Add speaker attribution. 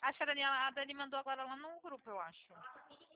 Speaker 1: Acho que a Dani mandou agora lá no grupo, eu acho.